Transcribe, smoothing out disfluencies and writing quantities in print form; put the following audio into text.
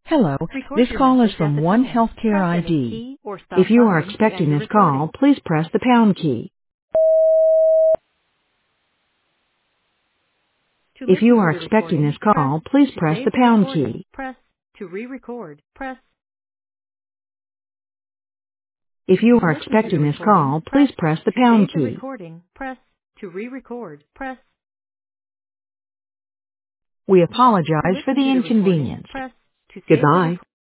Hello, Record this your call is message at from the One tone. Healthcare Press any ID. key or stop If you are talking to end expecting your this call, recording. please press the pound key. To If you listen to are the expecting recording, this press call, please to press the save the pound recording. key. Press to re-record. Press If you to are listen to the expecting this recording, call, press please press the to pound save the key. recording. Press to re-record. Press We to apologize for listen the to the recording, inconvenience. press to save the Goodbye. recording.